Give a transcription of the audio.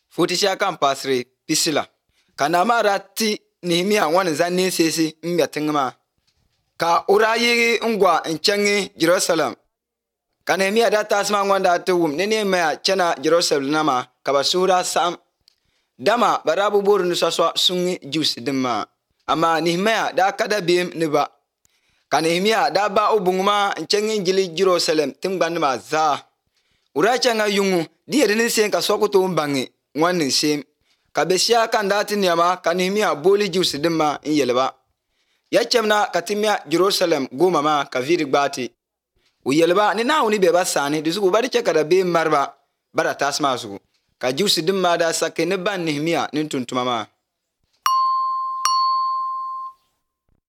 Futisha kan pasri pisila. Kana ma rati Nehemia wan zanni sesi myatingma. Ka urayi ngwa nchengi Jerusalem. Ka Nehemia da tasma wanda tuwum Nehemia chena Jerusalem nama kabasura sam. Dama barabu buru nusaswa sungi jus dima. Ama Nehemia da kada biem niba. Ka Nehemia da ba ubungma nchengi njili Jerusalem timgbanima za. Urachanga yungu di edini sen ka sokuto mbangi ngwan sem. Ka besia kan dati niyama ka Nehemia boli jus dima yelba. Ya chemna katimia Jerusalem goma ma ka viri gbati. U yelba ni na uni beba sani disugu bari chekada be marba bara tasma sugu. Ka jus dima da sake ne ban Nehemia nintuntuma ma.